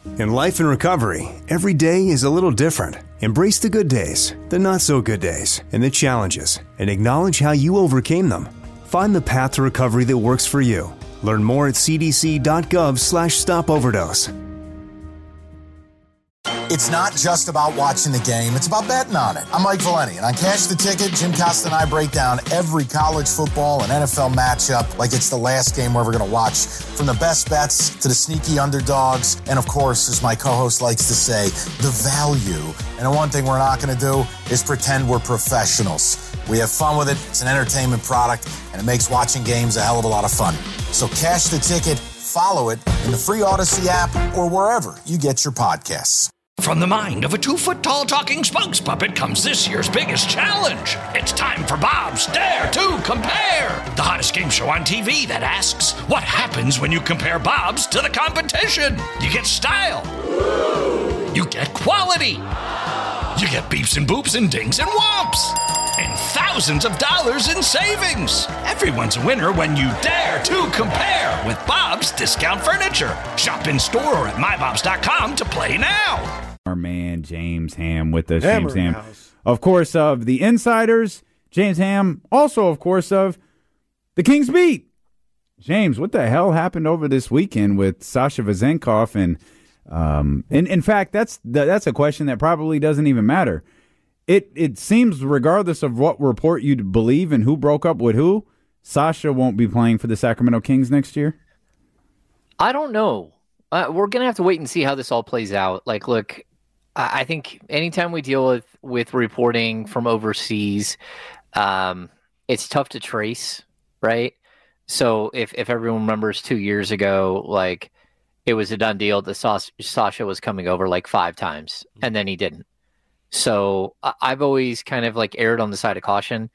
In life and recovery, every day is a little different. Embrace the good days, the not so good days, and the challenges, and acknowledge how you overcame them. Find the path to recovery that works for you. Learn more at cdc.gov/stopoverdose. It's not just about watching the game, it's about betting on it. I'm Mike Valeni, and on Cash the Ticket, Jim Costa and I break down every college football and NFL matchup like it's the last game we're ever going to watch. From the best bets to the sneaky underdogs, and of course, as my co-host likes to say, the value. And the one thing we're not going to do is pretend we're professionals. We have fun with it, it's an entertainment product, and it makes watching games a hell of a lot of fun. So Cash the Ticket, follow it in the free Odyssey app or wherever you get your podcasts. From the mind of a 2-foot-tall talking spokes puppet comes this year's biggest challenge. It's time for Bob's Dare to Compare, the hottest game show on TV that asks, what happens when you compare Bob's to the competition? You get style. You get quality. You get beeps and boops and dings and whomps. And thousands of dollars in savings. Everyone's a winner when you dare to compare with Bob's Discount Furniture. Shop in store or at mybobs.com to play now. Our man James Ham with us. James Ham, of course, of the Insiders. James Ham, also, of course, of the Kings Beat. James, what the hell happened over this weekend with Sasha Vezenkov? And in fact, that's a question that probably doesn't even matter. It seems, regardless of what report you believe and who broke up with who, Sasha won't be playing for the Sacramento Kings next year. I don't know. We're going to have to wait and see how this all plays out. Like, look, I think anytime we deal with reporting from overseas, it's tough to trace, right? So if everyone remembers 2 years ago, like, it was a done deal that Sasha was coming over like 5 times, and then he didn't. So I've always kind of like erred on the side of caution.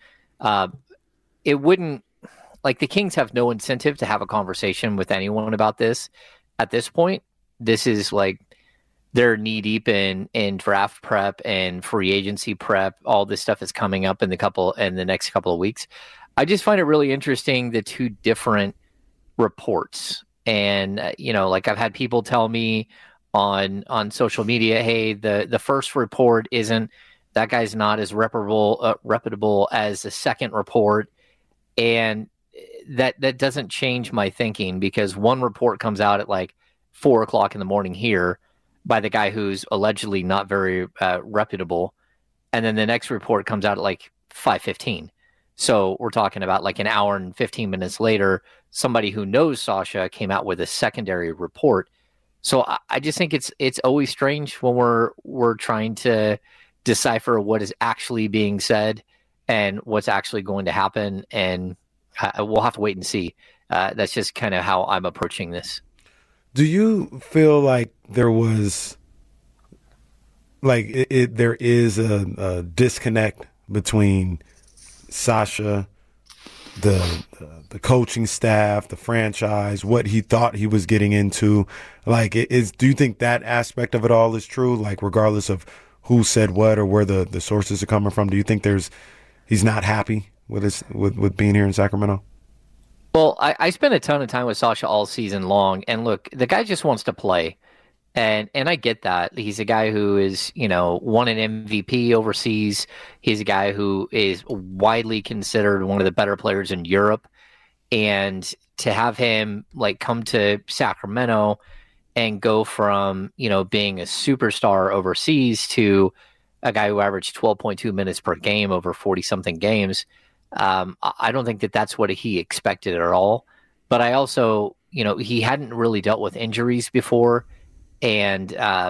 It wouldn't, like, the Kings have no incentive to have a conversation with anyone about this at this point. This is like, they're knee deep in draft prep and free agency prep. All this stuff is coming up in the next couple of weeks. I just find it really interesting, the two different reports. And, like, I've had people tell me on social media, hey, the first report isn't, that guy's not as reputable as the second report. And that doesn't change my thinking, because one report comes out at like 4:00 in the morning here by the guy who's allegedly not very reputable. And then the next report comes out at like 5:15. So we're talking about like an hour and 15 minutes later, somebody who knows Sasha came out with a secondary report. So I just think it's always strange when we're trying to decipher what is actually being said and what's actually going to happen. And we'll have to wait and see. That's just kind of how I'm approaching this. Do you feel like there was, like, there is a disconnect between Sasha, the coaching staff, the franchise, what he thought he was getting into? Like, do you think that aspect of it all is true? Like, regardless of who said what or where the sources are coming from, do you think he's not happy with being here in Sacramento? Well, I spent a ton of time with Sasha all season long, and look, the guy just wants to play. And I get that. He's a guy who is, won an MVP overseas. He's a guy who is widely considered one of the better players in Europe. And to have him like come to Sacramento and go from, being a superstar overseas to a guy who averaged 12.2 minutes per game over 40-something games, I don't think that's what he expected at all. But I also, he hadn't really dealt with injuries before. And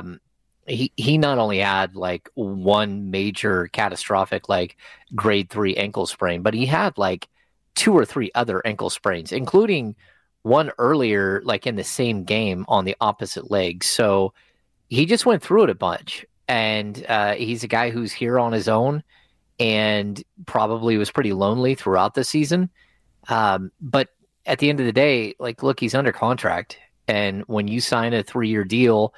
he not only had like one major catastrophic, like grade 3 ankle sprain, but he had like 2 or 3 other ankle sprains, including one earlier, like in the same game on the opposite leg. So he just went through it a bunch. And he's a guy who's here on his own and probably was pretty lonely throughout the season. But at the end of the day, like, look, he's under contract. And when you sign a 3-year deal,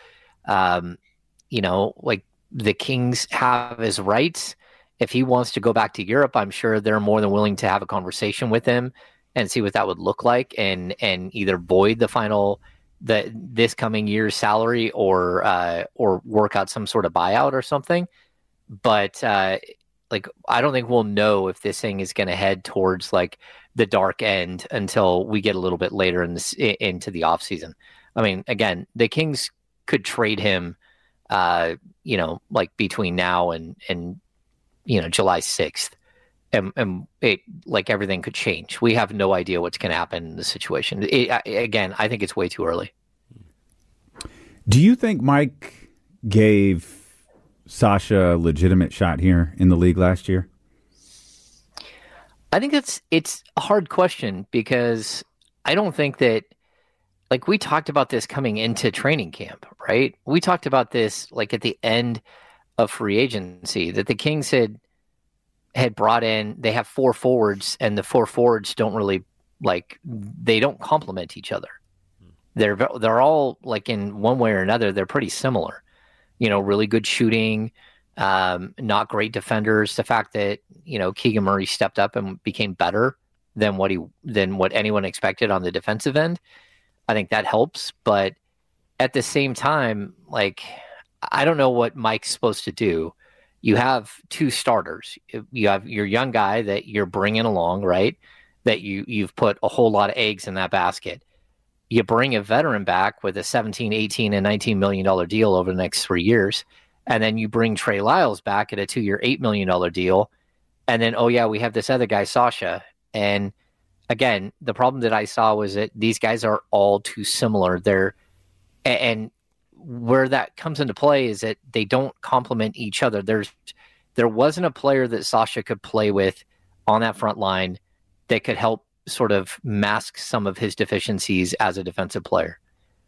like, the Kings have his rights. If he wants to go back to Europe, I'm sure they're more than willing to have a conversation with him and see what that would look like, and either void the final this coming year's salary or work out some sort of buyout or something. But like, I don't think we'll know if this thing is going to head towards like the dark end until we get a little bit later into the offseason. I mean, again, the Kings could trade him, like between now and July 6th. And it, like, everything could change. We have no idea what's going to happen in the situation. Again, I think it's way too early. Do you think Mike gave Sasha a legitimate shot here in the league last year? I think it's a hard question because I don't think that, like, we talked about this coming into training camp, right? We talked about this like at the end of free agency, that the Kings had brought in, they have 4 forwards, and the 4 forwards don't really, like, they don't complement each other. They're all, like, in one way or another, they're pretty similar. Really good shooting, not great defenders. The fact that, Keegan Murray stepped up and became better than what anyone expected on the defensive end, I think that helps. But at the same time, like, I don't know what Mike's supposed to do. You have 2 starters. You have your young guy that you're bringing along, right? That you've put a whole lot of eggs in that basket. You bring a veteran back with a $17, $18, and $19 million deal over the next 3 years. And then you bring Trey Lyles back at a 2-year, $8 million deal. And then, oh yeah, we have this other guy, Sasha. And again, the problem that I saw was that these guys are all too similar. And where that comes into play is that they don't complement each other. There wasn't a player that Sasha could play with on that front line that could help sort of mask some of his deficiencies as a defensive player.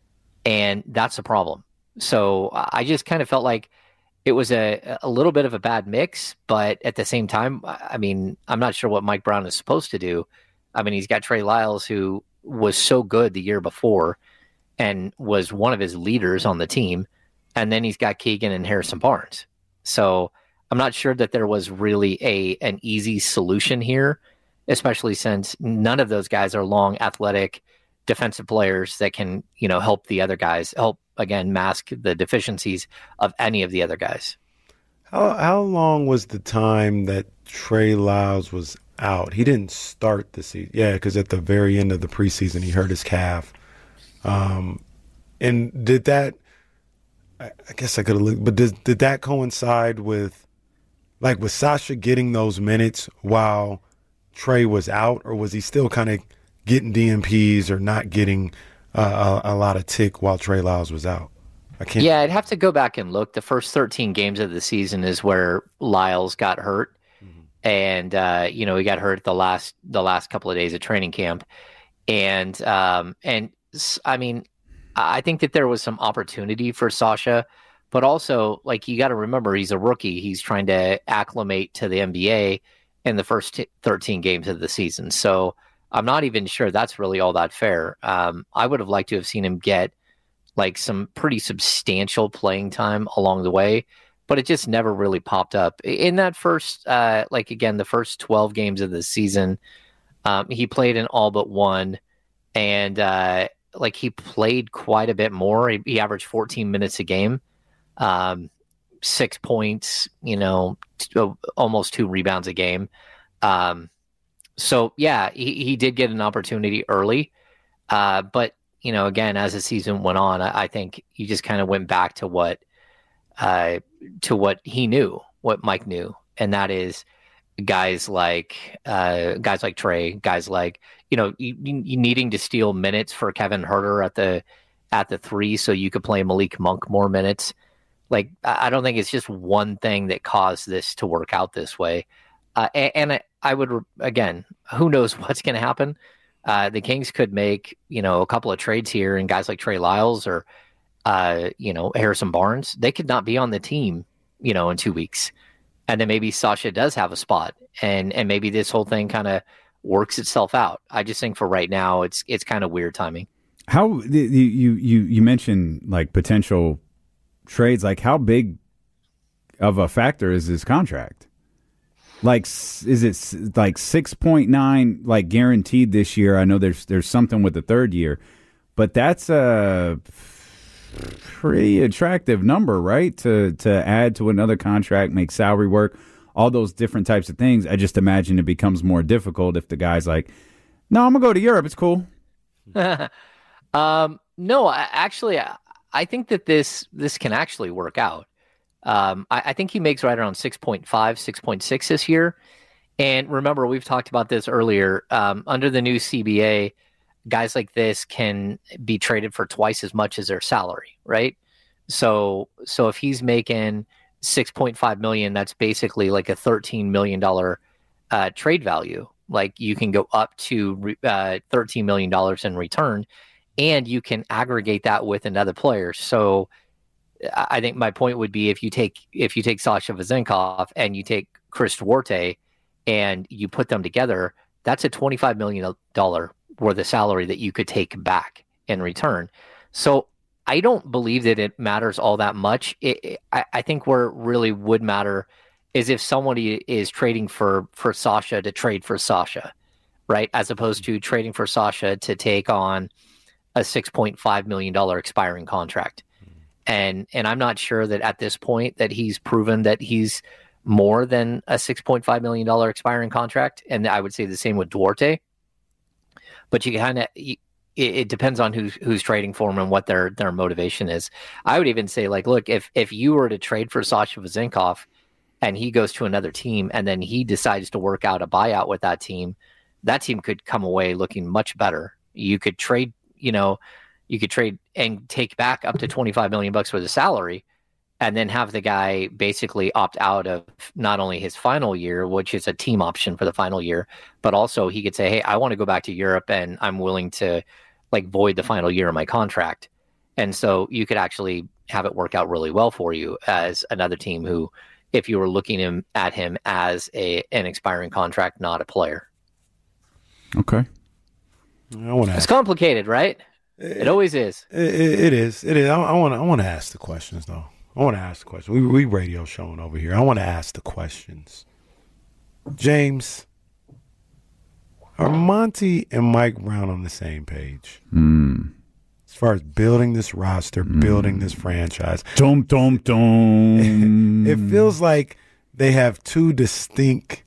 And that's a problem. So I just kind of felt like it was a little bit of a bad mix, but at the same time, I mean, I'm not sure what Mike Brown is supposed to do. I mean, he's got Trey Lyles, who was so good the year before and was one of his leaders on the team. And then he's got Keegan and Harrison Barnes. So I'm not sure that there was really an easy solution here, especially since none of those guys are long, athletic, defensive players that can, help the other guys, again, mask the deficiencies of any of the other guys. How long was the time that Trey Lyles was out? He didn't start the season. Yeah, because at the very end of the preseason, he hurt his calf. And did that, I guess I could have looked, but did that coincide with, like, was Sasha getting those minutes while Trey was out, or was he still kind of getting DNPs or not getting a lot of tick while Trey Lyles was out? Yeah, I'd have to go back and look. The first 13 games of the season is where Lyles got hurt. Mm-hmm. And, he got hurt the last couple of days of training camp. And I mean, I think that there was some opportunity for Sasha, but also, like, you got to remember, he's a rookie. He's trying to acclimate to the NBA in the first 13 games of the season. So I'm not even sure that's really all that fair. I would have liked to have seen him get, like, some pretty substantial playing time along the way, but it just never really popped up. In that first, the first 12 games of the season, he played in all but one, and he played quite a bit more. He averaged 14 minutes a game, 6 points, almost 2 rebounds a game. So yeah, he did get an opportunity early. But again, as the season went on, I think he just kind of went back to what he knew, what Mike knew. And that is guys like Trey, guys like, you needing to steal minutes for Kevin Huerter at the 3 so you could play Malik Monk more minutes. Like, I don't think it's just one thing that caused this to work out this way. And I would, again, who knows what's going to happen. The Kings could make, a couple of trades here, and guys like Trey Lyles or, Harrison Barnes, they could not be on the team, in 2 weeks. And then maybe Sasha does have a spot, and maybe this whole thing kind of works itself out. I just think for right now, it's kind of weird timing. How you mentioned, like, potential trades, like, how big of a factor is his contract? Like, is it like 6.9 like guaranteed this year? I know there's something with the third year. but that's a pretty attractive number, right? To add to another contract, make salary work, all those different types of things. I just imagine it becomes more difficult if the guy's like, no, I'm going to go to Europe. It's cool. No, I think that this can actually work out. I think he makes right around 6.5, 6.6 this year. And remember, we've talked about this earlier. Under the new CBA, guys like this can be traded for twice as much as their salary, right? So if he's making $6.5 million, that's basically like a $13 million trade value. Like you can go up to $13 million in return, and you can aggregate that with another player. So I think my point would be if you take Sasha Vezenkov and you take Chris Duarte and you put them together, that's a $25 million worth of salary that you could take back in return. So I don't believe that it matters all that much. I think where it really would matter is if somebody is trading for Sasha to trade for Sasha, right? As opposed to trading for Sasha to take on a $6.5 million expiring contract. And I'm not sure that at this point that he's proven that he's more than a $6.5 million expiring contract. And I would say the same with Duarte. But you kind of, it depends on who's trading for him and what their motivation is. I would even say, like, look, if you were to trade for Sasha Vezenkov and he goes to another team and then he decides to work out a buyout with that team could come away looking much better. You could trade, and take back up to $25 million for the salary, and then have the guy basically opt out of not only his final year, which is a team option for the final year, but also he could say, hey, I want to go back to Europe and I'm willing to void the final year of my contract. And so you could actually have it work out really well for you as another team who, if you were looking at him as an expiring contract, not a player. Okay. It's complicated, right? It always is. It is. I want to ask the questions, though. I want to ask the questions. We radio showing over here. I want to ask the questions. James, are Monty and Mike Brown on the same page? As far as building this roster, building this franchise. Dum, dum, dum. It feels like they have two distinct,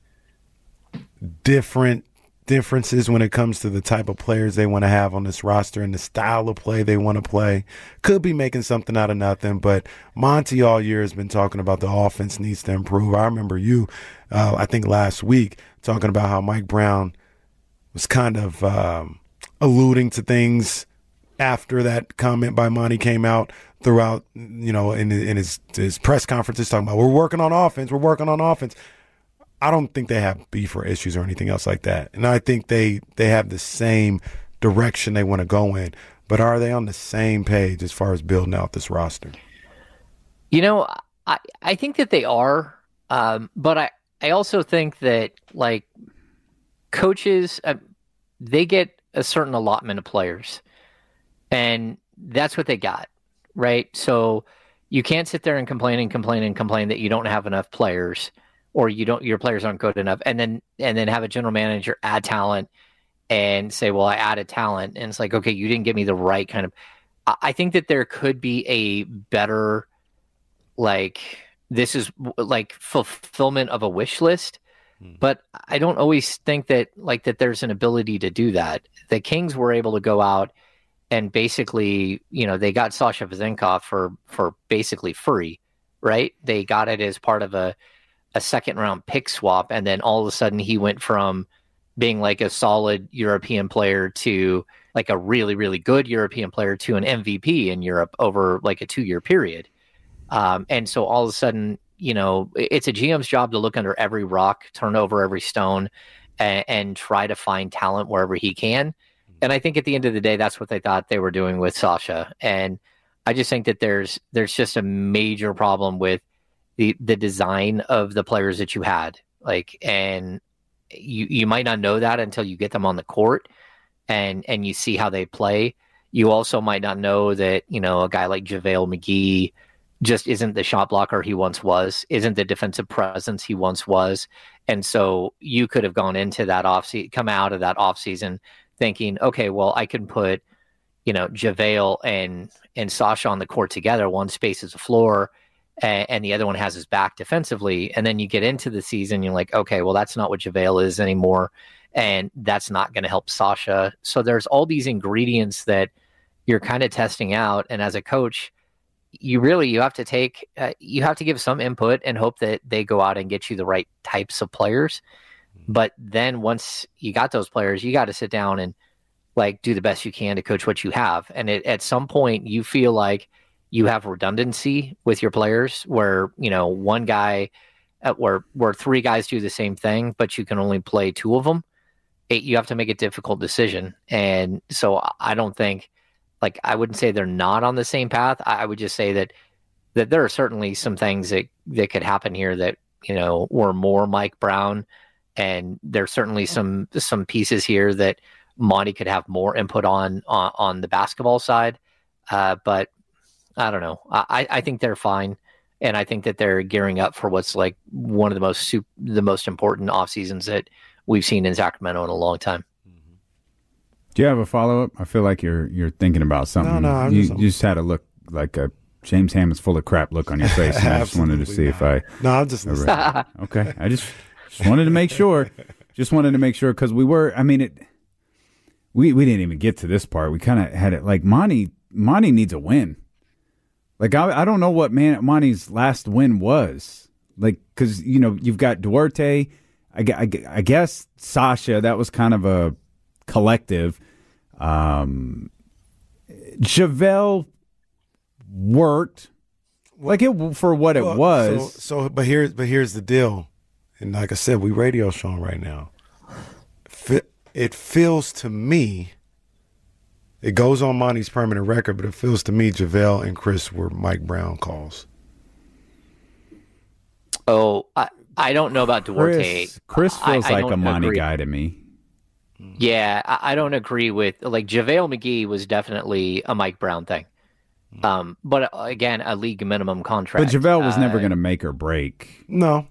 differences when it comes to the type of players they want to have on this roster and the style of play they want to play. Could be making something out of nothing, but Monty all year has been talking about the offense needs to improve. I remember you, I think last week, talking about how Mike Brown was kind of alluding to things after that comment by Monty came out throughout, in his press conferences, talking about we're working on offense. I don't think they have beef or issues or anything else like that. And I think they have the same direction they want to go in. But are they on the same page as far as building out this roster? I think that they are. But I also think that, coaches, they get a certain allotment of players. And that's what they got, right? So you can't sit there and complain that you don't have enough players, or your players aren't good enough, and then have a general manager add talent and say, well, I added talent. And it's like, okay, you didn't give me the right kind of, I think that there could be a better, this is fulfillment of a wish list, but I don't always think that that there's an ability to do that. The Kings were able to go out and basically, they got Sasha Vezenkov for basically free, right? They got it as part of a second round pick swap. And then all of a sudden he went from being a solid European player to a really, really good European player to an MVP in Europe over a 2-year period. And so all of a sudden, it's a GM's job to look under every rock, turn over every stone, and try to find talent wherever he can. And I think at the end of the day, that's what they thought they were doing with Sasha. And I just think that there's just a major problem with the design of the players that you had. And you might not know that until you get them on the court and you see how they play. You also might not know that, a guy like JaVale McGee just isn't the shot blocker he once was, isn't the defensive presence he once was. And so you could have gone into that come out of that offseason thinking, okay, well, I can put, JaVale and Sasha on the court together. One spaces the floor and the other one has his back defensively. And then you get into the season, you're like, okay, well, that's not what JaVale is anymore. And that's not going to help Sasha. So there's all these ingredients that you're kind of testing out. And as a coach, you have to give some input and hope that they go out and get you the right types of players. But then once you got those players, you got to sit down and do the best you can to coach what you have. And at some point you feel like you have redundancy with your players where, one guy where three guys do the same thing, but you can only play two of them. You have to make a difficult decision. And so I don't think, I wouldn't say they're not on the same path. I would just say that there are certainly some things that could happen here that, were more Mike Brown. And there's certainly some pieces here that Monty could have more input on the basketball side. But I don't know. I think they're fine. And I think that they're gearing up for what's one of the most important off seasons that we've seen in Sacramento in a long time. Do you have a follow-up? I feel like you're thinking about something. No, you just had a look like a James Hammond's full of crap look on your face. And I just wanted to see if I... No, I'm just listening. Okay. I just wanted to make sure. Just wanted to make sure because we didn't even get to this part. We kind of had it Monty needs a win. I don't know what Monty's last win was. Because, you've got Duarte, I guess Sasha, that was kind of a collective. JaVale worked for what it was. But here's the deal. And like I said, we radio showing right now. It feels to me, it goes on Monty's permanent record, but it feels to me JaVale and Chris were Mike Brown calls. Oh, I don't know about Duarte. Chris feels like a Monty guy to me. Yeah, I don't agree with JaVale McGee was definitely a Mike Brown thing. But again, a league minimum contract. But JaVale was never going to make or break. No.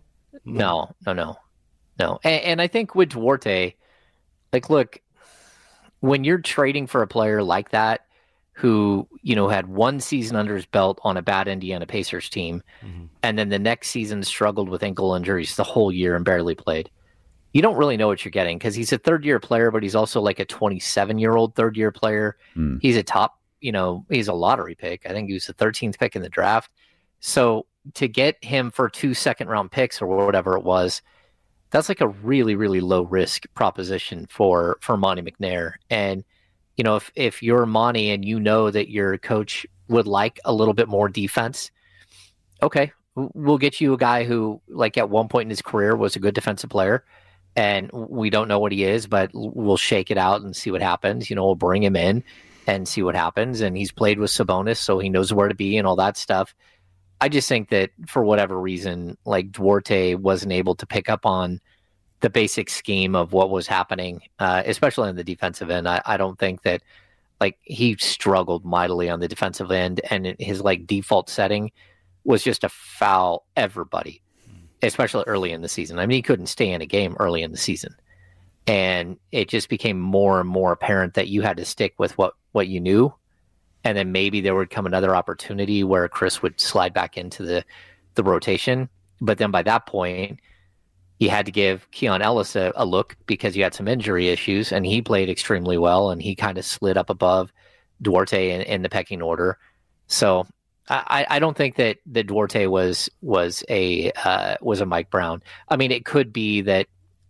And I think with Duarte, look, when you're trading for a player like that, who, had one season under his belt on a bad Indiana Pacers team, and then the next season struggled with ankle injuries the whole year and barely played. You don't really know what you're getting because he's a third-year player, but he's also a 27-year-old third-year player. He's a top, he's a lottery pick. I think he was the 13th pick in the draft. So to get him for 2 second-round picks or whatever it was, that's a really, really low-risk proposition for Monty McNair. And, if you're Monty and that your coach would like a little bit more defense, okay, we'll get you a guy who, at one point in his career was a good defensive player. And we don't know what he is, but we'll shake it out and see what happens. We'll bring him in and see what happens. And he's played with Sabonis, so he knows where to be and all that stuff. I just think that for whatever reason, Duarte wasn't able to pick up on the basic scheme of what was happening, especially on the defensive end. I don't think that he struggled mightily on the defensive end, and his default setting was just to foul everybody, especially early in the season. I mean, he couldn't stay in a game early in the season. And it just became more and more apparent that you had to stick with what you knew. And then maybe there would come another opportunity where Chris would slide back into the rotation. But then by that point, you had to give Keon Ellis a look because you had some injury issues, and he played extremely well, and he kind of slid up above Duarte in the pecking order. So I don't think that Duarte was a Mike Brown. I mean, it could be that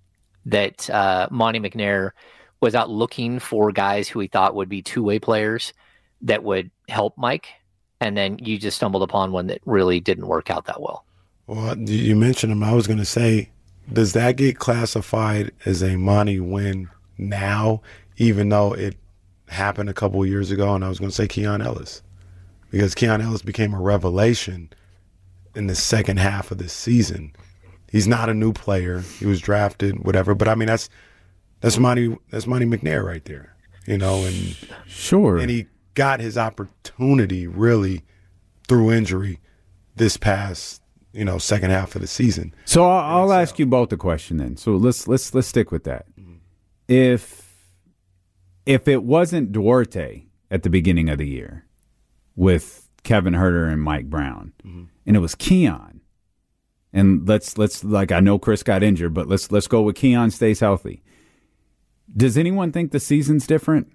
Monty McNair was out looking for guys who he thought would be two-way players that would help Mike, and then you just stumbled upon one that really didn't work out that well. Well, you mentioned him. I was going to say, does that get classified as a Monty win now, even though it happened a couple of years ago? And I was going to say Keon Ellis, because Keon Ellis became a revelation in the second half of this season. He's not a new player. He was drafted, whatever. But I mean, that's Monty McNair right there, and sure. And he got his opportunity really through injury this past, second half of the season. So I'll ask you both a question then. So let's stick with that. Mm-hmm. If it wasn't Duarte, at the beginning of the year with Kevin Huerter and Mike Brown, and it was Keon. And let's like, I know Chris got injured, but let's go with Keon stays healthy. Does anyone think the season's different?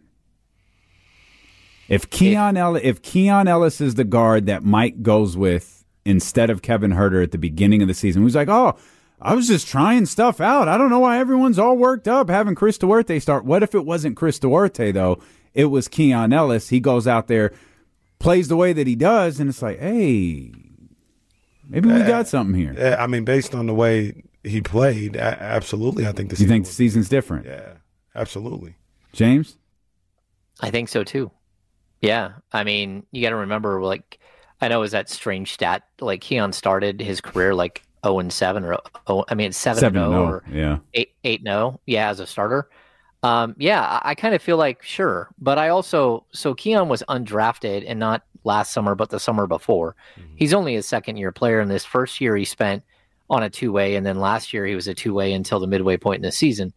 If Keon Ellis is the guard that Mike goes with instead of Kevin Huerter at the beginning of the season, who's like, oh, I was just trying stuff out. I don't know why everyone's all worked up having Chris Duarte start. What if it wasn't Chris Duarte, though? It was Keon Ellis. He goes out there, plays the way that he does, and it's like, hey, maybe we got something here. I mean, based on the way he played, absolutely, I think the season. You think the season's different? Yeah, absolutely. James? I think so, too. Yeah. I mean, you got to remember, like, I know it was that strange stat. Like, Keon started his career like 0-7 or 7-0 or 8-0. Yeah, as a starter. Yeah, I kind of feel like sure, but I also Keon was undrafted and not last summer, but the summer before. He's only a second-year player, and this first year he spent on a two-way, and then last year he was a two-way until the midway point in the season.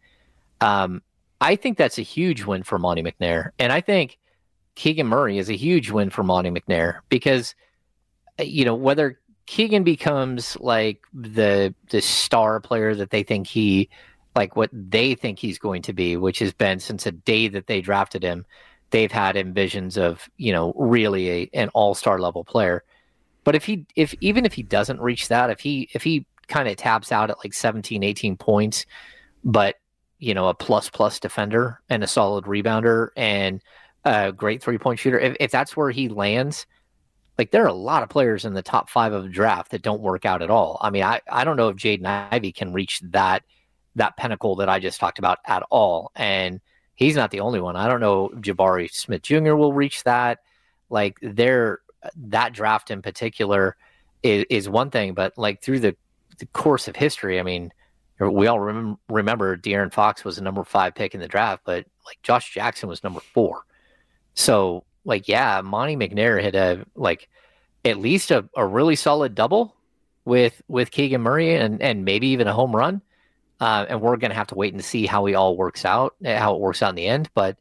I think that's a huge win for Monty McNair, and I think Keegan Murray is a huge win for Monty McNair because whether Keegan becomes like the star player that they think what they think he's going to be, which has been since the day that they drafted him, they've had him visions of, really an all-star level player. But even if he doesn't reach that, if he kind of taps out at like 17, 18 points, but a plus defender and a solid rebounder and a great 3-point shooter, if that's where he lands, like there are a lot of players in the top 5 of the draft that don't work out at all. I mean, I don't know if Jaden Ivey can reach that pinnacle that I just talked about at all. And he's not the only one. I don't know if Jabari Smith Jr. will reach that. Like that draft in particular is one thing, but like through the course of history, I mean, we all remember De'Aaron Fox was the number 5 pick in the draft, but like Josh Jackson was number 4. So like, yeah, Monty McNair hit at least a really solid double with Keegan Murray and maybe even a home run. And we're going to have to wait and see how it works out in the end. But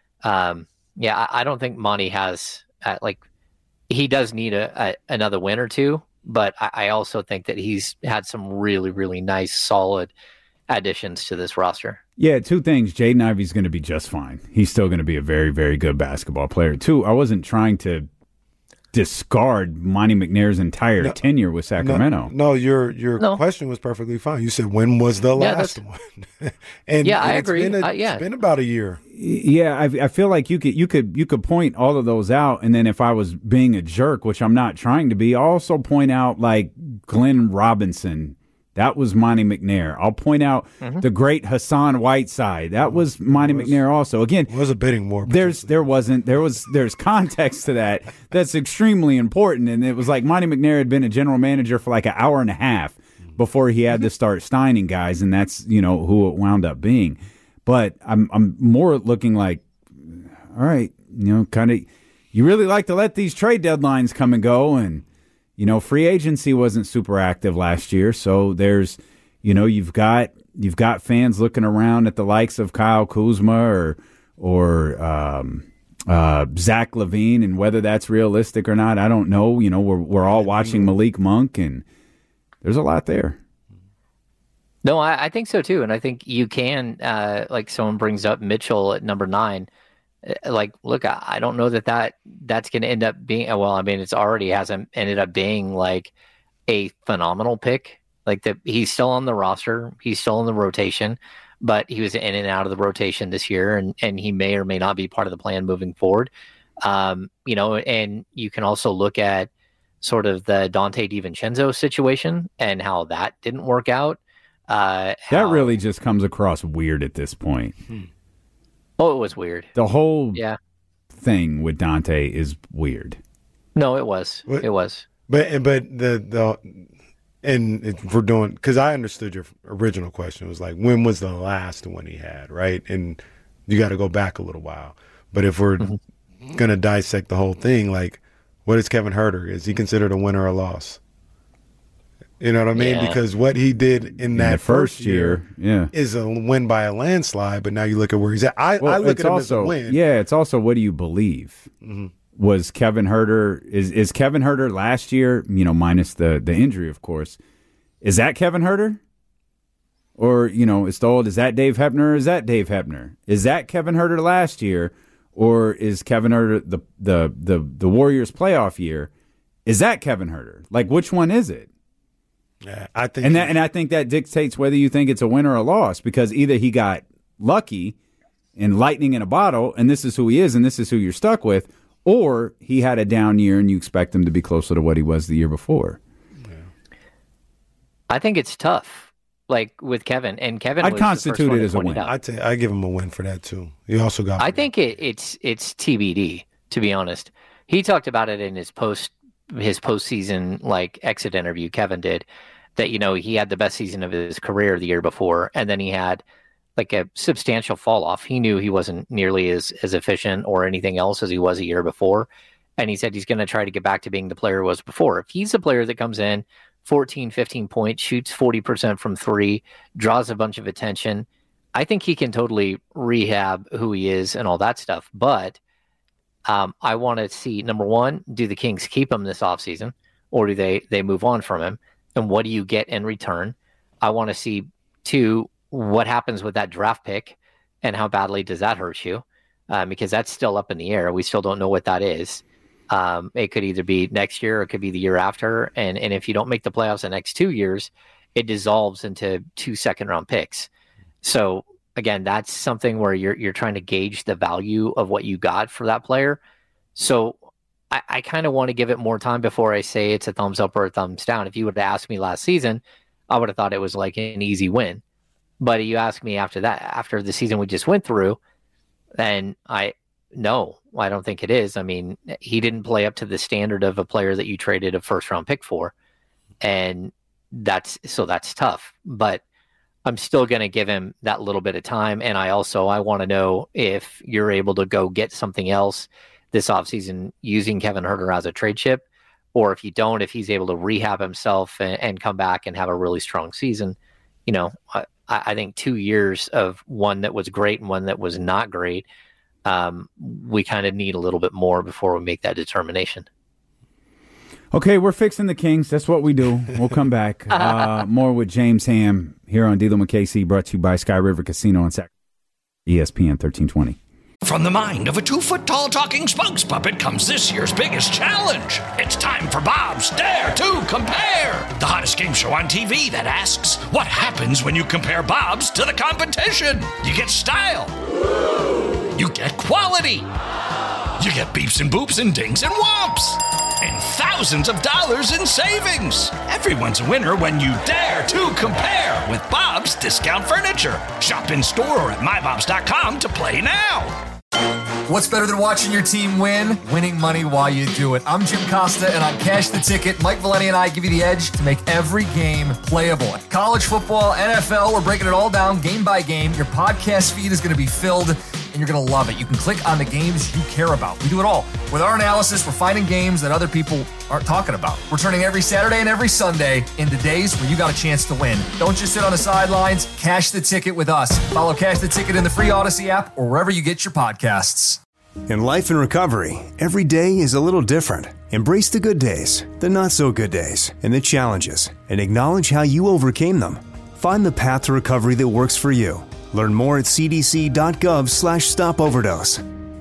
yeah, I don't think Monty has he does need another win or two. But I also think that he's had some really, really nice, solid additions to this roster. Yeah, 2 things. Jaden Ivey's going to be just fine. He's still going to be a very, very good basketball player. 2, I wasn't trying to discard Monty McNair's entire tenure with Sacramento. No, your question was perfectly fine. You said, when was the last one? and I agree. It's been about a year. Yeah, I feel like you could point all of those out, and then if I was being a jerk, which I'm not trying to be, I'll also point out like Glenn Robinson. That was Monty McNair. I'll point out the great Hassan Whiteside. That was Monty McNair also. Again, it was a bidding war. There's context to that. That's extremely important. And it was like Monty McNair had been a general manager for like an hour and a half before he had to start Steining guys, and that's who it wound up being. But I'm more looking like, all right, kind of, you really like to let these trade deadlines come and go, and free agency wasn't super active last year, so there's, you've got fans looking around at the likes of Kyle Kuzma or Zach LaVine, and whether that's realistic or not, I don't know. We're all watching Malik Monk, and there's a lot there. No, I think so too, and I think you can. Like someone brings up Mitchell at number 9. Like, look, I don't know that's going to end up being. Well, I mean, it's already hasn't ended up being like a phenomenal pick. Like he's still on the roster, he's still in the rotation, but he was in and out of the rotation this year, and he may or may not be part of the plan moving forward. And you can also look at sort of the Dante DiVincenzo situation and how that didn't work out. That really just comes across weird at this point. Oh, it was weird. The whole thing with Dante is weird. No, it was. It was. But if we're doing, because I understood your original question, it was like, when was the last one he had, right? And you got to go back a little while. But if we're going to dissect the whole thing, like, what is Kevin Huerter? Is he considered a win or a loss? You know what I mean? Yeah. Because what he did in that first year is a win by a landslide. But now you look at where he's at. I look at him as a win. Yeah, it's also what do you believe? Mm-hmm. Was Kevin Huerter is Kevin Huerter last year? Minus the injury, of course. Is that Kevin Huerter? Or it's the old. Is that Dave Hebner? Or is that Dave Hebner? Is that Kevin Huerter last year? Or is Kevin Huerter the Warriors playoff year? Is that Kevin Huerter? Like, which one is it? Yeah, I think, and I think that dictates whether you think it's a win or a loss, because either he got lucky and lightning in a bottle, and this is who he is, and this is who you're stuck with, or he had a down year and you expect him to be closer to what he was the year before. Yeah. I think it's tough, like with Kevin, and Kevin. I'd constitute it as a win. I give him a win for that too. He also got. I think it's TBD. To be honest, he talked about it in his postseason like exit interview. Kevin did. That he had the best season of his career the year before, and then he had like a substantial fall off. He knew he wasn't nearly as efficient or anything else as he was a year before, and he said he's going to try to get back to being the player he was before. If he's a player that comes in 14, 15 points, shoots 40% from three, draws a bunch of attention, I think he can totally rehab who he is and all that stuff. But I want to see, number one, do the Kings keep him this offseason, or do they move on from him? And what do you get in return? I want to see, two, what happens with that draft pick and how badly does that hurt you? Because that's still up in the air. We still don't know what that is. It could either be next year or it could be the year after. And if you don't make the playoffs the next 2 years, it dissolves into 2 second-round picks. So, again, that's something where you're trying to gauge the value of what you got for that player. So I kind of want to give it more time before I say it's a thumbs up or a thumbs down. If you would have asked me last season, I would have thought it was like an easy win. But you ask me after that, after the season we just went through, and I don't think it is. I mean, he didn't play up to the standard of a player that you traded a first-round pick for. And that's tough. But I'm still going to give him that little bit of time. And I want to know if you're able to go get something else this offseason using Kevin Huerter as a trade chip, or if you don't, if he's able to rehab himself and come back and have a really strong season. I think 2 years of one that was great and one that was not great, we kind of need a little bit more before we make that determination. Okay, we're fixing the Kings. That's what we do. We'll come back. More with James Ham here on D'Lo and KC, brought to you by Sky River Casino on Saturday. ESPN 1320. From the mind of a 2-foot-tall talking spokes puppet comes this year's biggest challenge. It's time for Bob's Dare to Compare, the hottest game show on TV that asks, what happens when you compare Bob's to the competition? You get style. You get quality. You get beeps and boops and dings and whomps. And thousands of dollars in savings. Everyone's a winner when you dare to compare with Bob's Discount Furniture. Shop in store or at mybobs.com to play now. What's better than watching your team win? Winning money while you do it. I'm Jim Costa, and on Cash the Ticket, Mike Valeni and I give you the edge to make every game playable. College football, NFL, we're breaking it all down game by game. Your podcast feed is going to be filled, and you're going to love it. You can click on the games you care about. We do it all. With our analysis, we're finding games that other people aren't talking about. We're turning every Saturday and every Sunday into days where you got a chance to win. Don't just sit on the sidelines. Cash the Ticket with us. Follow Cash the Ticket in the free Odyssey app or wherever you get your podcasts. In life and recovery, every day is a little different. Embrace the good days, the not so good days, and the challenges, and acknowledge how you overcame them. Find the path to recovery that works for you. Learn more at cdc.gov/stopoverdose.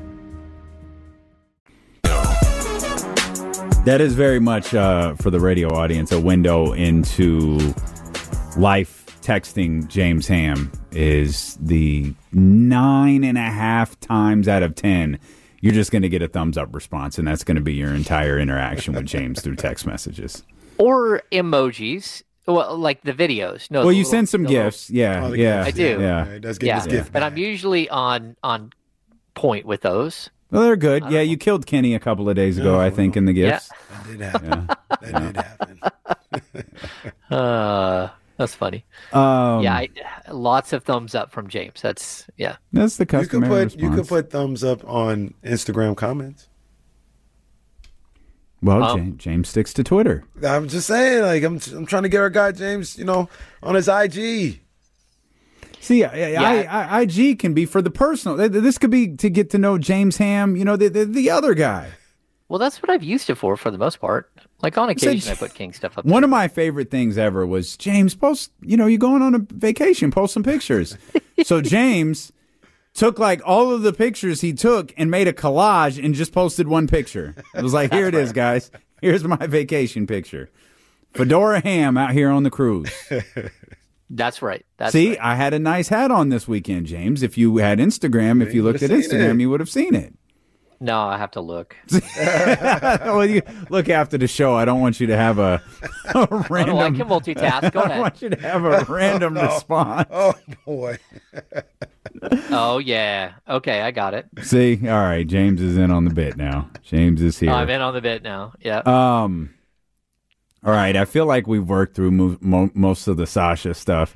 That is very much, for the radio audience, a window into life. Texting James Ham is the 9.5 times out of 10 you're just going to get a thumbs up response, and that's going to be your entire interaction with James through text messages or emojis. Well, like the videos. No. Well, you send some gifts. Yeah. I do. Yeah. It does get his gift. But I'm usually on point with those. Well, they're good. Yeah, you killed Kenny a couple of days ago, I think, in the gifts. That did happen. That did happen. That's funny. Lots of thumbs up from James. That's the customary response. You could put thumbs up on Instagram comments. Well, James sticks to Twitter. I'm just saying, like, I'm trying to get our guy James, on his IG. See, IG can be for the personal. This could be to get to know James Ham, the other guy. Well, that's what I've used it for the most part. Like, on occasion, I put King stuff up. One of my favorite things ever was James post, you're going on a vacation, post some pictures. So James took like all of the pictures he took and made a collage and just posted one picture. It was like, here it is, guys. Here's my vacation picture. Fedora Ham out here on the cruise. That's right. See, I had a nice hat on this weekend, James. If you had Instagram, if you looked at Instagram, you would have seen it. No, I have to look. Well, you look after the show. I don't want you to have a random. I can multitask. Go ahead. I want you to have a random response. Oh, boy. Oh, yeah. Okay, I got it. See? All right. James is in on the bit now. James is here. I'm in on the bit now. Yeah. All right. I feel like we've worked through most of the Sasha stuff.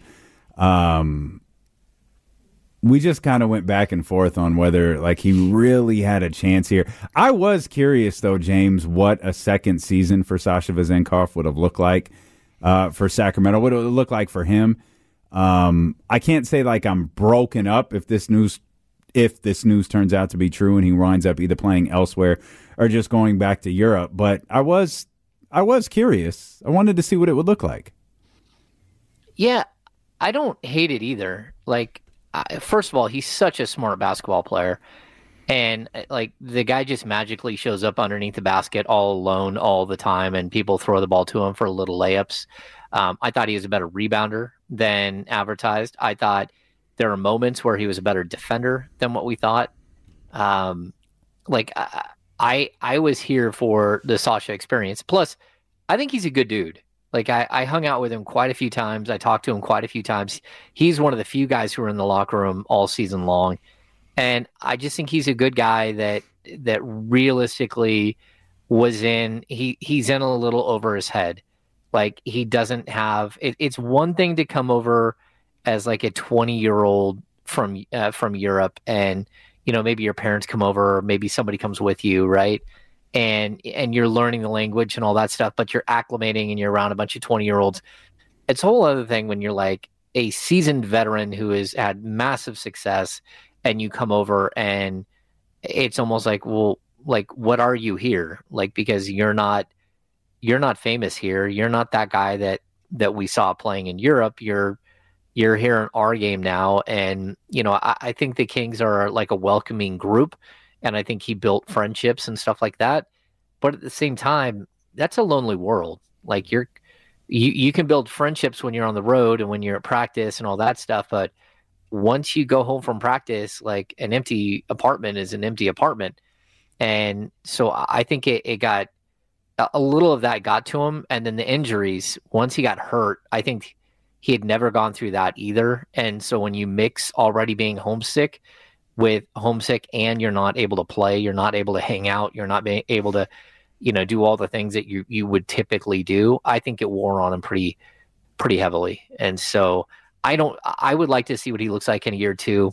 We just kind of went back and forth on whether like he really had a chance here. I was curious, though, James, what a second season for Sasha Vezenkov would have looked like for Sacramento. What it would look like for him. I can't say like I'm broken up if this news turns out to be true and he winds up either playing elsewhere or just going back to Europe. But I was curious. I wanted to see what it would look like. Yeah, I don't hate it either. Like, first of all, he's such a smart basketball player. And like the guy just magically shows up underneath the basket all alone all the time, and people throw the ball to him for little layups. I thought he was a better rebounder than advertised. I thought there were moments where he was a better defender than what we thought. I was here for the Sasha experience. Plus, I think he's a good dude. Like, I hung out with him quite a few times. I talked to him quite a few times. He's one of the few guys who were in the locker room all season long. And I just think he's a good guy that realistically was he's in a little over his head. Like, he doesn't have it's one thing to come over as like a 20-year-old from Europe, and maybe your parents come over, or maybe somebody comes with you, right? And you're learning the language and all that stuff, but you're acclimating and you're around a bunch of 20-year-olds. It's a whole other thing when you're like a seasoned veteran who has had massive success, and you come over and it's almost like, well, like, what are you here? Like, because you're not famous here. You're not that guy that we saw playing in Europe. You're here in our game now. And, I think the Kings are like a welcoming group. And I think he built friendships and stuff like that. But at the same time, that's a lonely world. Like, you can build friendships when you're on the road and when you're at practice and all that stuff. But once you go home from practice, like, an empty apartment is an empty apartment. And so I think it got a little of that got to him. And then the injuries, once he got hurt, I think he had never gone through that either. And so when you mix already being homesick with homesick and you're not able to play, you're not able to hang out, you're not being able to, do all the things that you would typically do, I think it wore on him pretty heavily. And so I would like to see what he looks like in a year or two,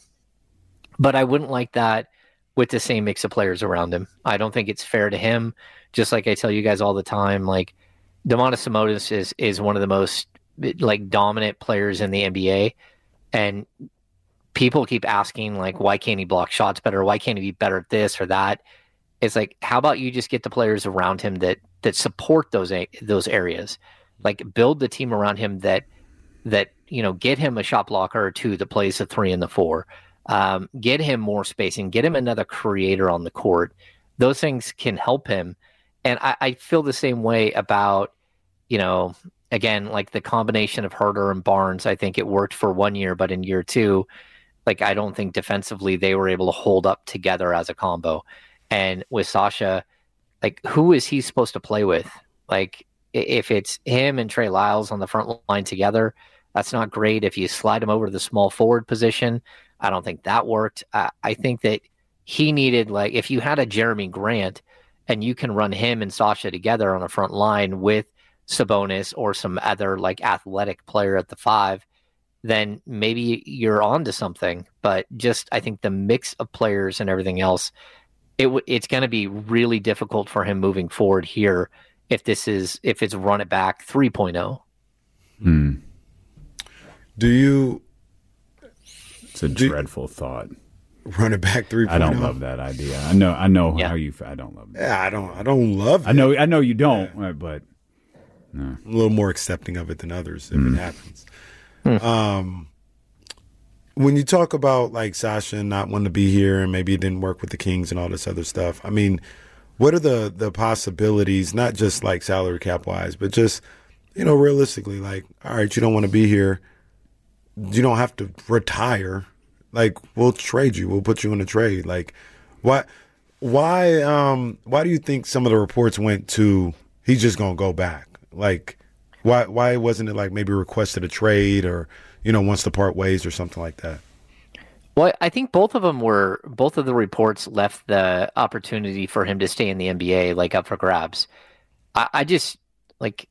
but I wouldn't like that with the same mix of players around him. I don't think it's fair to him. Just like I tell you guys all the time, like, Domantas Sabonis is one of the most like dominant players in the NBA, and people keep asking, like, why can't he block shots better? Why can't he be better at this or that? It's like, how about you just get the players around him that support those areas, like, build the team around him that get him a shot blocker or two that plays the 3 and the 4, get him more spacing, get him another creator on the court. Those things can help him. And I feel the same way about, again, like the combination of Herter and Barnes. I think it worked for 1 year, but in year 2, like, I don't think defensively they were able to hold up together as a combo. And with Sasha, like, who is he supposed to play with? Like, if it's him and Trey Lyles on the front line together, that's not great. If you slide him over to the small forward position, I don't think that worked. I think that he needed, like, if you had a Jeremy Grant and you can run him and Sasha together on a front line with Sabonis or some other, like, athletic player at the 5, then maybe you're on to something. But just, I think the mix of players and everything else, it's going to be really difficult for him moving forward here if it's run it back 3.0. It's a dreadful thought. Run it back 3.0. I don't love that idea. I know how you feel. I don't love it. Yeah, I don't love it. I know you don't, but no. I'm a little more accepting of it than others if it happens. When you talk about like Sasha not wanting to be here and maybe it didn't work with the Kings and all this other stuff, I mean, what are the possibilities, not just like salary cap wise, but just, realistically, like, all right, you don't want to be here. You don't have to retire. Like, we'll trade you. We'll put you in a trade. Like, why do you think some of the reports went to he's just going to go back? Like, why wasn't it like maybe requested a trade or, wants to part ways or something like that? Well, I think both of the reports left the opportunity for him to stay in the NBA like up for grabs. I just like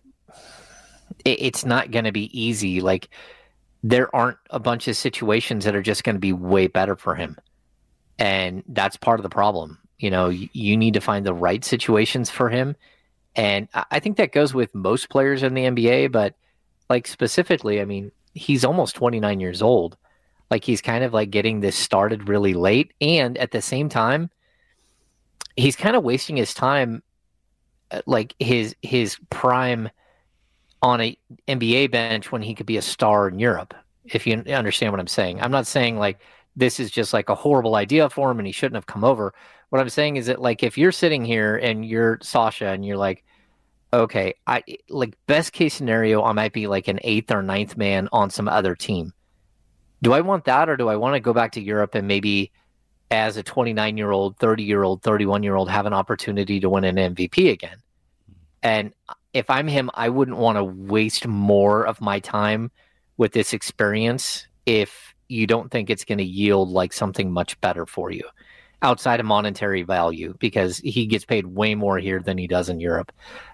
it's not going to be easy. Like there aren't a bunch of situations that are just going to be way better for him. And that's part of the problem. You need to find the right situations for him. And I think that goes with most players in the NBA, but like specifically, I mean, he's almost 29 years old. Like he's kind of like getting this started really late. And at the same time, he's kind of wasting his time, like his prime on a NBA bench when he could be a star in Europe, if you understand what I'm saying. I'm not saying like this is just like a horrible idea for him and he shouldn't have come over. What I'm saying is that like if you're sitting here and you're Sasha and you're like, okay, I like best case scenario, I might be like an 8th or 9th man on some other team. Do I want that, or do I want to go back to Europe and maybe as a 29-year-old, 30-year-old, 31-year-old have an opportunity to win an MVP again? And if I'm him, I wouldn't want to waste more of my time with this experience if you don't think it's going to yield like something much better for you outside of monetary value, because he gets paid way more here than he does in Europe.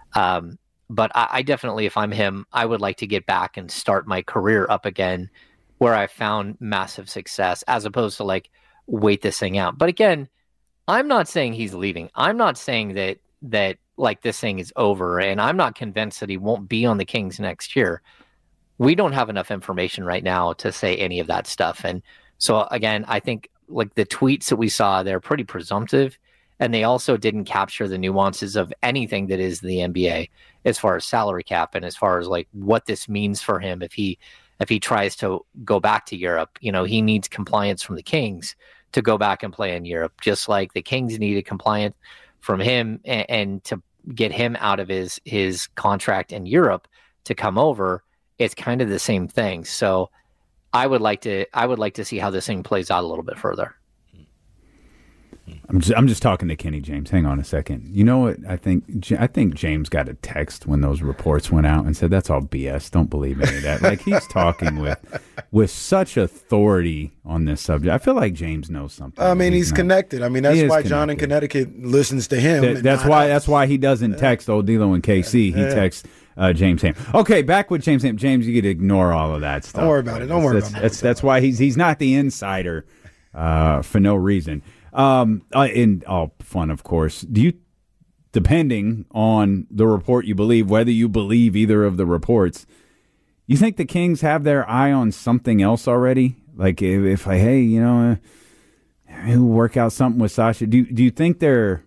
But I definitely, if I'm him, I would like to get back and start my career up again where I found massive success, as opposed to like wait this thing out. But again, I'm not saying he's leaving. I'm not saying that like this thing is over, and I'm not convinced that he won't be on the Kings next year. We don't have enough information right now to say any of that stuff. And so again, I think like the tweets that we saw, they're pretty presumptive, and they also didn't capture the nuances of anything that is the NBA as far as salary cap and as far as like what this means for him if he tries to go back to Europe. He needs compliance from the Kings to go back and play in Europe, just like the Kings needed compliance from him and to get him out of his contract in Europe to come over. It's kind of the same thing. So I would like to see how this thing plays out a little bit further. I'm just talking to Kenny James. Hang on a second. You know what? I think James got a text when those reports went out and said, that's all BS. Don't believe any of that. Like he's talking with such authority on this subject. I feel like James knows something. I mean, he's connected. I mean, that's why John in Connecticut listens to him. That's why he doesn't text Odilo and KC. He texts James Ham. Okay, back with James Ham. James, you could ignore all of that stuff. Don't worry about it. That's why he's not the insider for no reason. In all fun, of course. Do you, depending on the report you believe, whether you believe either of the reports, you think the Kings have their eye on something else already? Like if we'll work out something with Sasha. Do you think they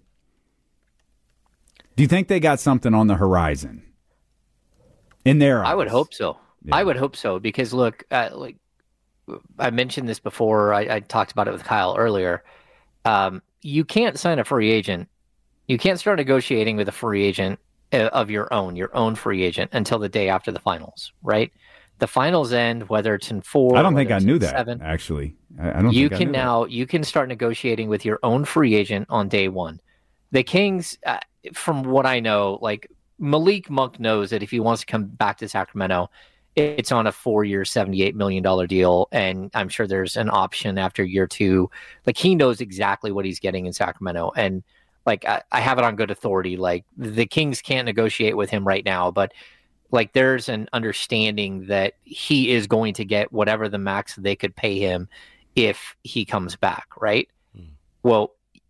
got something on the horizon? In their eyes? I would hope so. Yeah. I would hope so, because look, like I mentioned this before. I talked about it with Kyle earlier. You can't sign a free agent. You can't start negotiating with a free agent of your own free agent until the day after the finals, right? The finals end, whether it's in 4. I don't think I knew that, 7. actually. I don't you think can I knew now, that. You can start negotiating with your own free agent on day one. The Kings, from what I know, like Malik Monk knows that if he wants to come back to Sacramento, it's on a 4-year, $78 million deal, and I'm sure there's an option after year 2. Like, he knows exactly what he's getting in Sacramento, and like I have it on good authority. Like, the Kings can't negotiate with him right now, but like there's an understanding that he is going to get whatever the max they could pay him if he comes back, right? Well,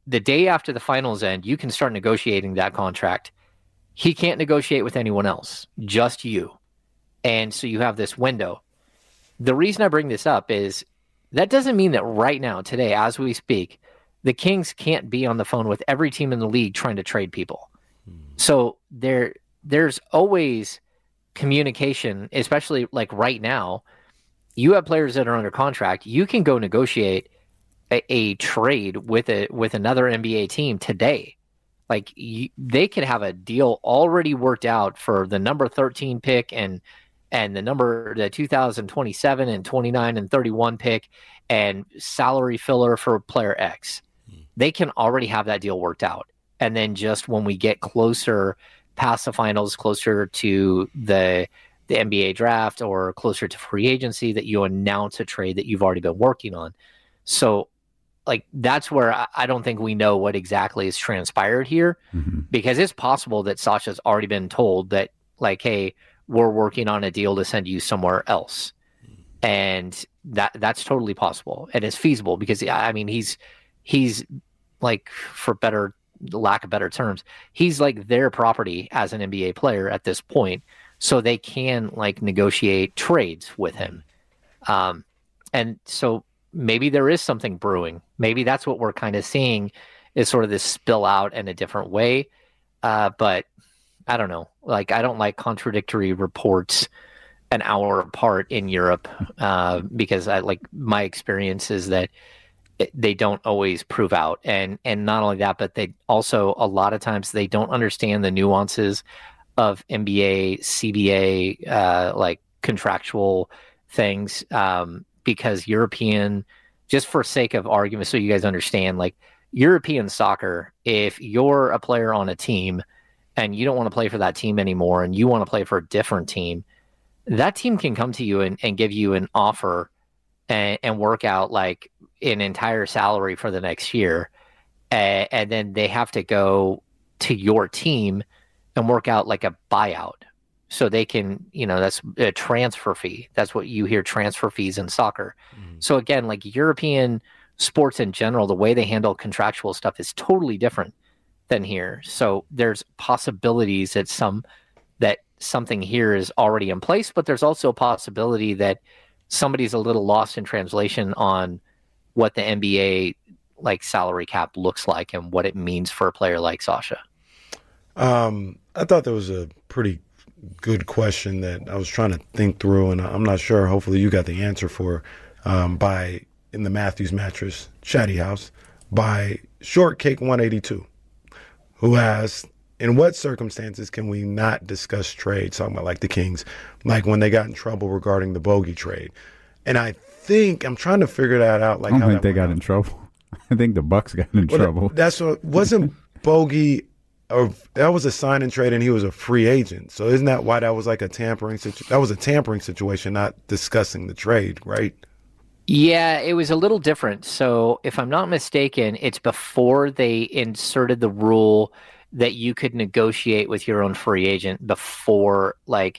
the day after the finals end, you can start negotiating that contract. He can't negotiate with anyone else, just you. And so you have this window. The reason I bring this up is that doesn't mean that right now, today, as we speak, the Kings can't be on the phone with every team in the league trying to trade people. So there's always communication, especially like right now. You have players that are under contract. You can go negotiate a trade with another NBA team today. Like they could have a deal already worked out for the number 13 pick and the 2027 and 29 and 31 pick and salary filler for player X. They can already have that deal worked out. And then just when we get closer past the finals, closer to the NBA draft or closer to free agency, that you announce a trade that you've already been working on. So like that's where I don't think we know what exactly is transpired here, because it's possible that Sasha's already been told that like, hey, we're working on a deal to send you somewhere else. And that's totally possible. And it's feasible because I mean, he's like, for lack of better terms, he's like their property as an NBA player at this point. So they can like negotiate trades with him. And so maybe there is something brewing. Maybe that's what we're kind of seeing is sort of this spill out in a different way. But I don't know. Like, I don't like contradictory reports an hour apart in Europe because my experience is that they don't always prove out. And not only that, but they also, a lot of times they don't understand the nuances of NBA, CBA, like contractual things, because European, just for sake of argument, so you guys understand, like European soccer, if you're a player on a team and you don't want to play for that team anymore and you want to play for a different team, that team can come to you and give you an offer and work out like an entire salary for the next year. And then they have to go to your team and work out like a buyout. So they can, that's a transfer fee. That's what you hear, transfer fees in soccer. So again, like European sports in general, the way they handle contractual stuff is totally different than here. So there's possibilities that something here is already in place, but there's also a possibility that somebody's a little lost in translation on what the NBA like salary cap looks like and what it means for a player like Sasha. I thought that was a pretty good question that I was trying to think through, and I'm not sure. Hopefully you got the answer for by in the Matthews Mattress Chatty House by Shortcake 182, who asked, in what circumstances can we not discuss trades? Talking about like the Kings, like when they got in trouble regarding the Bogey trade. And I think I'm trying to figure that out. Like, I don't think they got in trouble. I think the Bucks got in trouble. That's what wasn't Bogey. Or that was a sign and trade, and he was a free agent. So isn't that why that was like a tampering situation? That was a tampering situation, not discussing the trade, right? Yeah, it was a little different. So if I'm not mistaken, it's before they inserted the rule that you could negotiate with your own free agent before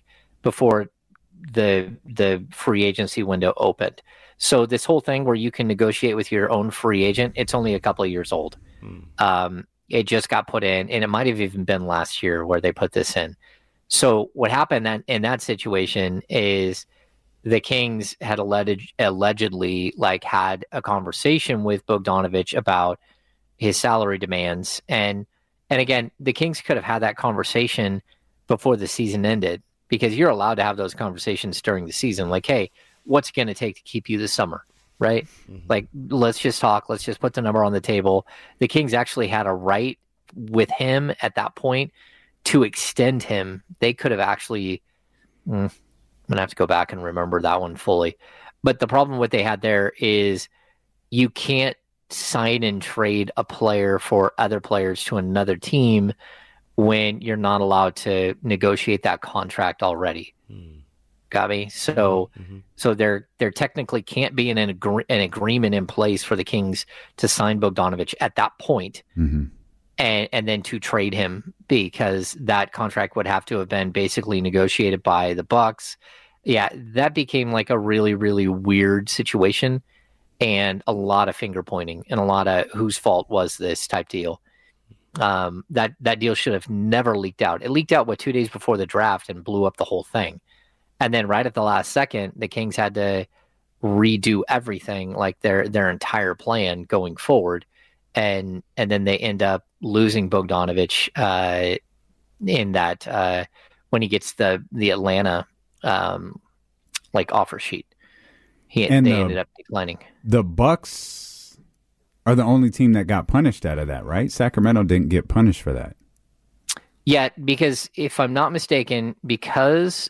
the free agency window opened. So this whole thing where you can negotiate with your own free agent, it's only a couple of years old. It just got put in, and it might have even been last year where they put this in. So what happened in that situation is the Kings had allegedly like had a conversation with Bogdanović about his salary demands. And again, the Kings could have had that conversation before the season ended, because you're allowed to have those conversations during the season. Like, hey, what's it going to take to keep you this summer? Right? Like, let's just talk. Let's just put the number on the table. The Kings actually had a right with him at that point to extend him. They could have actually, I'm going to have to go back and remember that one fully. But the problem what they had there is you can't sign and trade a player for other players to another team when you're not allowed to negotiate that contract already. Got me? So there technically can't be an agreement in place for the Kings to sign Bogdanović at that point, and then to trade him, because that contract would have to have been basically negotiated by the Bucks. Yeah, that became like a really, really weird situation. and a lot of finger pointing and a lot of whose fault was this type deal. That deal should have never leaked out. It leaked out 2 days before the draft and blew up the whole thing. And then right at the last second, the Kings had to redo everything, like their entire plan going forward. And then they end up losing Bogdanovic in that when he gets the Atlanta offer sheet. They ended up declining. The Bucks are the only team that got punished out of that, right? Sacramento didn't get punished for that. Yeah, because if I'm not mistaken, because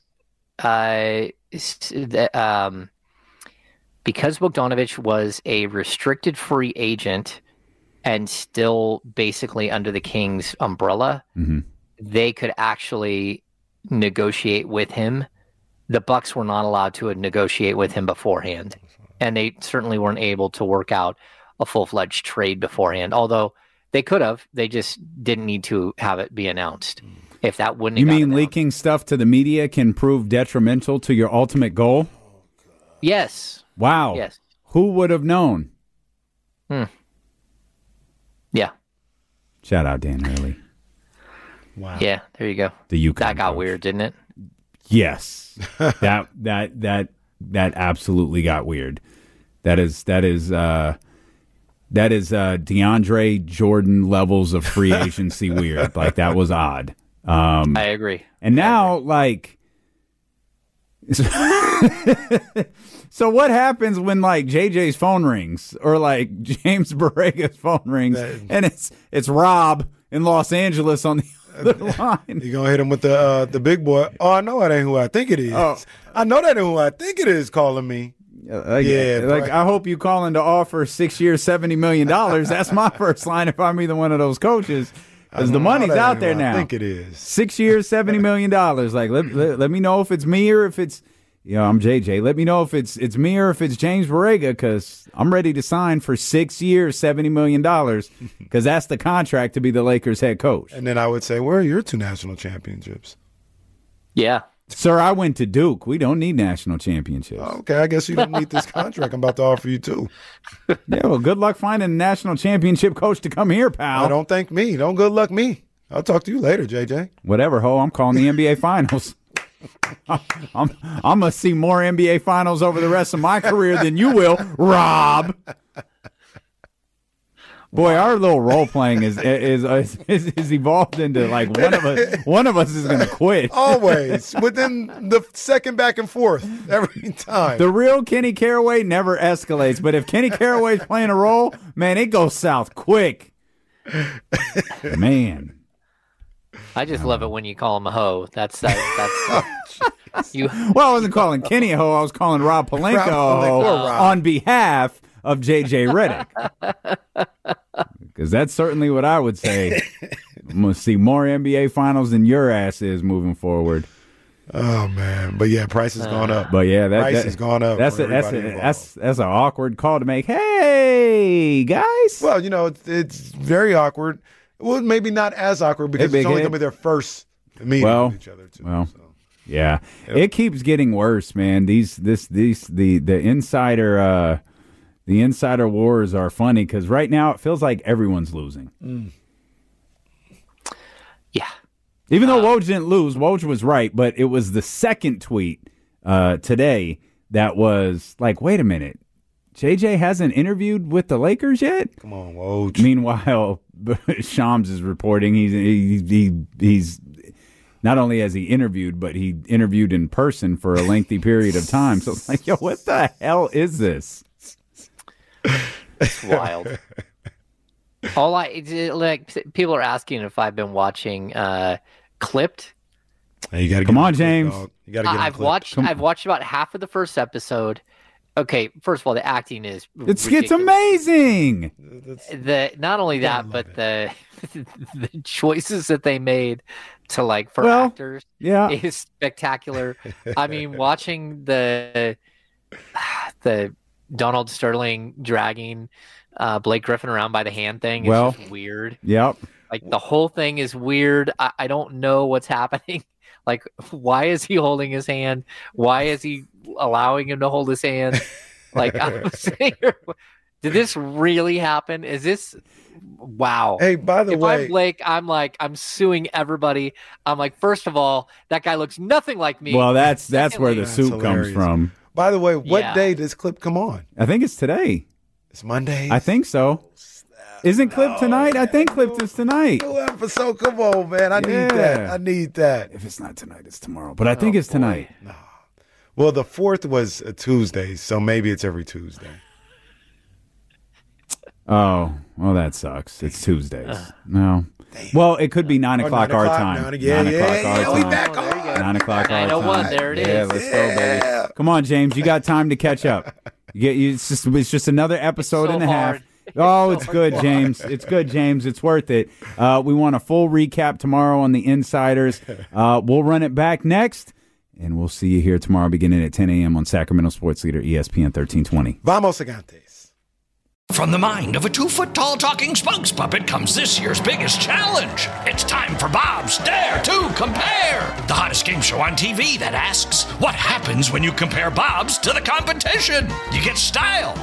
Bogdanovic was a restricted free agent and still basically under the Kings umbrella, they could actually negotiate with him. The Bucks were not allowed to negotiate with him beforehand, and they certainly weren't able to work out a full-fledged trade beforehand, although they could have. They just didn't need to have it be announced. If that wouldn't have You mean announced. Leaking stuff to the media can prove detrimental to your ultimate goal? Yes. Wow. Yes. Who would have known? Yeah. Shout out Dan Hurley. Wow. Yeah, there you go. The UConn That got coach. weird, didn't it? Yes. that absolutely got weird. That is DeAndre Jordan levels of free agency weird. Like, that was odd. I agree. And now, like, so what happens when, like, JJ's phone rings or, like, James Borrega's phone rings and it's Rob in Los Angeles on the other line? You gonna hit him with the big boy? Oh, I know that ain't who I think it is. Oh. I know that ain't who I think it is calling me. Yeah, like, right. I hope you calling to offer 6 years, $70 million. That's my first line if I'm either one of those coaches. Because the money's out there now. I think it is. 6 years, $70 million. Like, let me know if it's me or if it's, I'm JJ. Let me know if it's me or if it's James Borrega, because I'm ready to sign for 6 years, $70 million, because that's the contract to be the Lakers head coach. And then I would say, where are your 2 national championships? Yeah. Sir, I went to Duke. We don't need national championships. Okay, I guess you don't need this contract I'm about to offer you too. Yeah, well, good luck finding a national championship coach to come here, pal. Don't thank me. Don't good luck me. I'll talk to you later, JJ. Whatever, ho. I'm calling the NBA Finals. I'm gonna see more NBA Finals over the rest of my career than you will, Rob. Boy, our little role playing is evolved into, like, one of us is gonna quit. Always within the second back and forth every time. The real Kenny Caraway never escalates, but if Kenny Caraway's playing a role, man, it goes south quick. Man. I just love it when you call him a hoe. That's you. Well, I wasn't calling Kenny a hoe. I was calling Rob Pelinka a hoe on behalf of JJ Redick. Because that's certainly what I would say. I'm going to see more NBA Finals than your ass is moving forward. Oh, man. But, yeah, price has gone up. But, yeah, price has gone up. That's an awkward call to make. Hey, guys. Well, it's very awkward. Well, maybe not as awkward because it's only going to be their first meeting with each other, too. Well, yeah. Yep. It keeps getting worse, man. The insider wars are funny because right now it feels like everyone's losing. Yeah. Even though Woj didn't lose, Woj was right, but it was the second tweet today that was like, wait a minute, JJ hasn't interviewed with the Lakers yet? Come on, Woj. Meanwhile, Shams is reporting he's not only has he interviewed, but he interviewed in person for a lengthy period of time. So it's like, yo, what the hell is this? It's wild. People are asking if I've been watching Clipped. Hey, you gotta come on, James. You gotta get I've watched about half of the first episode. Okay, first of all, the acting is it's ridiculous. Amazing. Not only that, but the choices that they made to for actors is spectacular. I mean, watching the Donald Sterling dragging Blake Griffin around by the hand thing is just weird. Yep. Like, the whole thing is weird. I don't know what's happening. Like, why is he holding his hand? Why is he allowing him to hold his hand? Like, I'm sitting here, did this really happen? Is this, wow. Hey, by the way, if I'm Blake, I'm suing everybody. I'm like, first of all, that guy looks nothing like me. Well, that's where the suit comes from. By the way, what day does Clip come on? I think it's today. It's Monday. I think so. Isn't Clip tonight? I think Clip is tonight. New episode. Come on, man. I need that. If it's not tonight, it's tomorrow. But I think it's tonight. No. Well, the 4th was a Tuesday, so maybe it's every Tuesday. Oh, well, that sucks. It's Tuesdays. No. Damn. Well, it could be 9 o'clock our time. 9 o'clock our time. We back on. 9 o'clock our time. 9:01. There it is. Yeah, let's go, baby. Come on, James. You got time to catch up. It's just another episode and a half. Oh, it's good, James. It's good, James. It's worth it. We want a full recap tomorrow on the Insiders. We'll run it back next, and we'll see you here tomorrow beginning at 10 a.m. on Sacramento Sports Leader ESPN 1320. Vamos, Gigantes. From the mind of a 2-foot-tall talking spokes puppet comes this year's biggest challenge. It's time for Bob's Dare to Compare, the hottest game show on TV that asks, what happens when you compare Bob's to the competition? You get style.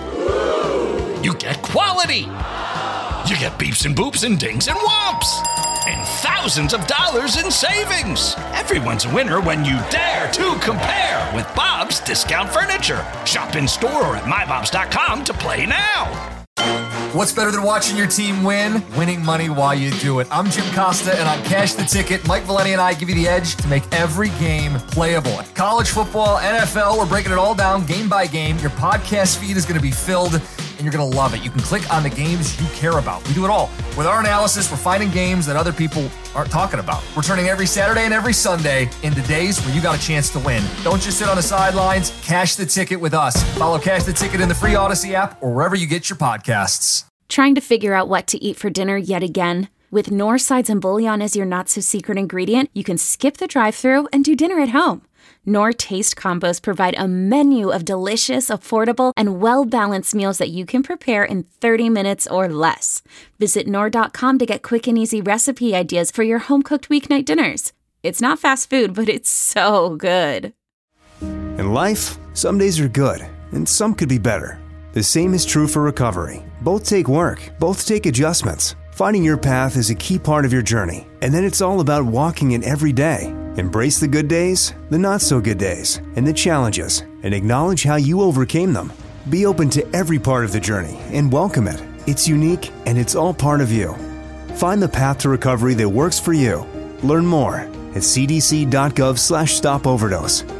You get quality. You get beeps and boops and dings and whomps. And thousands of dollars in savings. Everyone's a winner when you dare to compare with Bob's Discount Furniture. Shop in store or at mybobs.com to play now. What's better than watching your team win? Winning money while you do it. I'm Jim Costa, and on Cash the Ticket, Mike Valeni and I give you the edge to make every game playable. College football, NFL, we're breaking it all down game by game. Your podcast feed is going to be filled, and you're going to love it. You can click on the games you care about. We do it all. With our analysis, we're finding games that other people aren't talking about. We're turning every Saturday and every Sunday into days where you got a chance to win. Don't just sit on the sidelines. Cash the Ticket with us. Follow Cash the Ticket in the free Odyssey app or wherever you get your podcasts. Trying to figure out what to eat for dinner yet again? With Knorr sides and bouillon as your not-so-secret ingredient, you can skip the drive-thru and do dinner at home. Knorr Taste Combos provide a menu of delicious, affordable, and well-balanced meals that you can prepare in 30 minutes or less. Visit Knorr.com to get quick and easy recipe ideas for your home-cooked weeknight dinners. It's not fast food, but it's so good. In life, some days are good, and some could be better. The same is true for recovery. Both take work, both take adjustments. Finding your path is a key part of your journey, and then it's all about walking it every day. Embrace the good days, the not-so-good days, and the challenges, and acknowledge how you overcame them. Be open to every part of the journey and welcome it. It's unique, and it's all part of you. Find the path to recovery that works for you. Learn more at cdc.gov/stopoverdose.